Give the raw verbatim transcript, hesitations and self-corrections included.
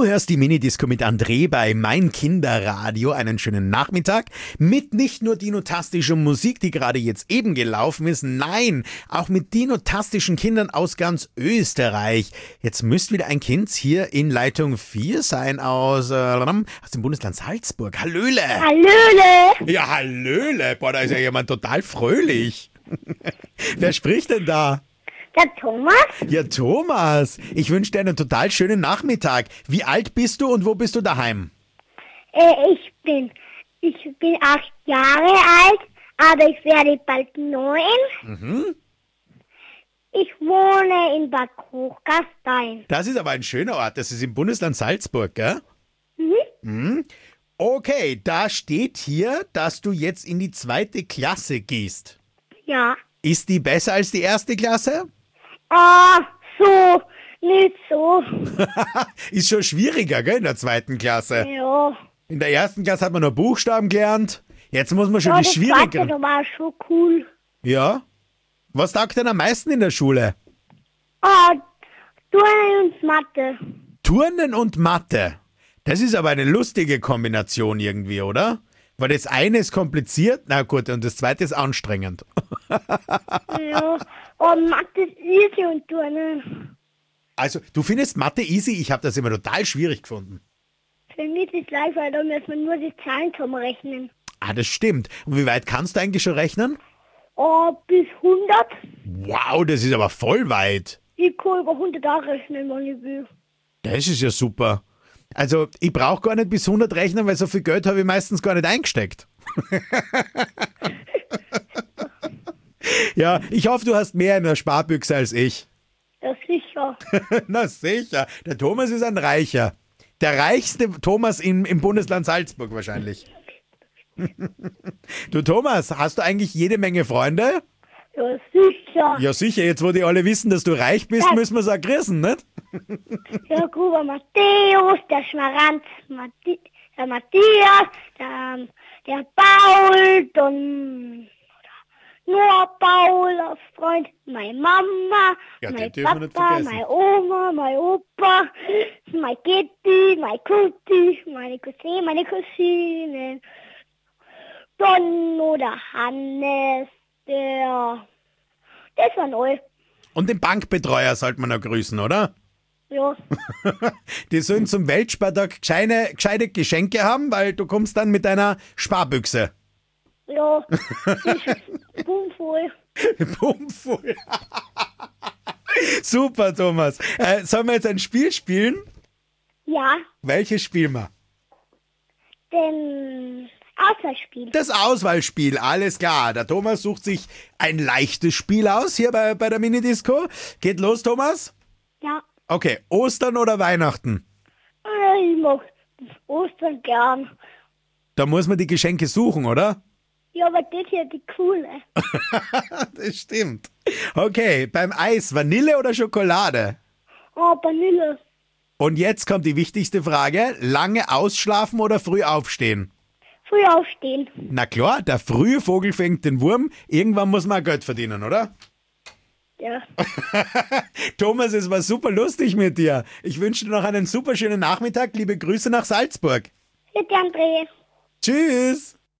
Du hörst die Minidisco mit André bei Mein Kinderradio. Einen schönen Nachmittag mit nicht nur dinotastischer Musik, die gerade jetzt eben gelaufen ist, nein, auch mit dinotastischen Kindern aus ganz Österreich. Jetzt müsste wieder ein Kind hier in Leitung vier sein aus, äh, aus dem Bundesland Salzburg. Hallöle! Hallöle! Ja, Hallöle! Boah, da ist ja jemand total fröhlich. Wer spricht denn da? Der Thomas? Ja, Thomas, ich wünsche dir einen total schönen Nachmittag. Wie alt bist du und wo bist du daheim? Äh, ich bin, ich bin acht Jahre alt, aber ich werde bald neun. Mhm. Ich wohne in Bad Hochgastein. Das ist aber ein schöner Ort. Das ist im Bundesland Salzburg, gell? Mhm. Mhm. Okay, da steht hier, dass du jetzt in die zweite Klasse gehst. Ja. Ist die besser als die erste Klasse? Ah, so, nicht so. Ist schon schwieriger, gell, in der zweiten Klasse. Ja. In der ersten Klasse hat man nur Buchstaben gelernt. Jetzt muss man schon Ja, die das schwierigeren. zweite war schon cool. Ja? Was taugt denn am meisten in der Schule? Ah, Turnen und Mathe. Turnen und Mathe. Das ist aber eine lustige Kombination irgendwie, oder? Weil das eine ist kompliziert, na gut, und das zweite ist anstrengend. Ja, aber Mathe ist easy und Turnen. Also, du findest Mathe easy? Ich habe das immer total schwierig gefunden. Für mich ist es leicht, weil da müssen wir nur die Zahlen zusammenrechnen. Ah, das stimmt. Und wie weit kannst du eigentlich schon rechnen? Ah, bis hundert. Wow, das ist aber voll weit. Ich kann über hundert auch rechnen, wenn ich will. Das ist ja super. Also, ich brauche gar nicht bis hundert rechnen, weil so viel Geld habe ich meistens gar nicht eingesteckt. Ja, ich hoffe, du hast mehr in der Sparbüchse als ich. Ja, sicher. Na sicher, der Thomas ist ein Reicher. Der reichste Thomas im, im Bundesland Salzburg wahrscheinlich. Du Thomas, hast du eigentlich jede Menge Freunde? Ja, sicher. Ja sicher, jetzt wo die alle wissen, dass du reich bist, Ja. müssen wir es auch grüßen, nicht? Der Gruber Matthäus, der Schmarantz, Mathi der Matthias, der, der Paul, dann nur Paul als Freund, meine Mama, Ja, den mein dürfen wir nicht Papa, vergessen. meine Oma, mein Opa, mein Kitty, mein Kuti, meine Cousine, meine Cousinen, dann nur der Hannes, der, das waren alle. Und den Bankbetreuer sollte man noch grüßen, oder? Ja, Die sollen zum Weltspartag gescheine, gescheite Geschenke haben, weil du kommst dann mit deiner Sparbüchse. ja, ich bin voll. Bummvoll. Super, Thomas. Äh, sollen wir jetzt ein Spiel spielen? Ja, Welches spielen wir? denn Auswahlspiel. Das Auswahlspiel, alles klar. Der Thomas sucht sich ein leichtes Spiel aus hier bei, bei der Minidisco. Geht los, Thomas? Ja, Okay, Ostern oder Weihnachten? äh, ich mag Ostern gern. Da muss man die Geschenke suchen, oder? Ja, aber das hier die coole. Das stimmt. Okay, beim Eis, Vanille oder Schokolade? Oh, Vanille. Und jetzt kommt die wichtigste Frage. Lange ausschlafen oder früh aufstehen? Früh aufstehen. Na klar, der frühe Vogel fängt den Wurm. Irgendwann muss man Geld verdienen, oder? Ja. Thomas, es war super lustig mit dir. Ich wünsche dir noch einen super schönen Nachmittag. Liebe Grüße nach Salzburg. Bitte, André. Tschüss.